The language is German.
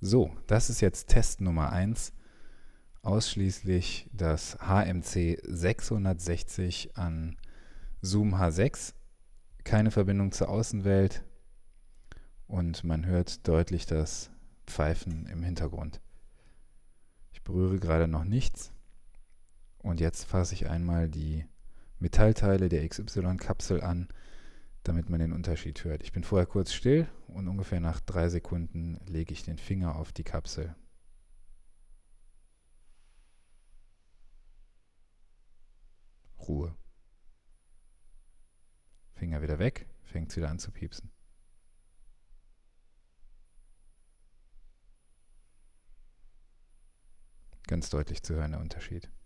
So, das ist jetzt Test Nummer 1. Ausschließlich das HMC 660 an Zoom H6. Keine Verbindung zur Außenwelt und man hört deutlich das Pfeifen im Hintergrund. Ich berühre gerade noch nichts und jetzt fasse ich einmal die Metallteile der XY-Kapsel an, damit man den Unterschied hört. Ich bin vorher kurz still und ungefähr nach 3 Sekunden lege ich den Finger auf die Kapsel. Ruhe. Finger wieder weg, fängt es wieder an zu piepsen. Ganz deutlich zu hören der Unterschied.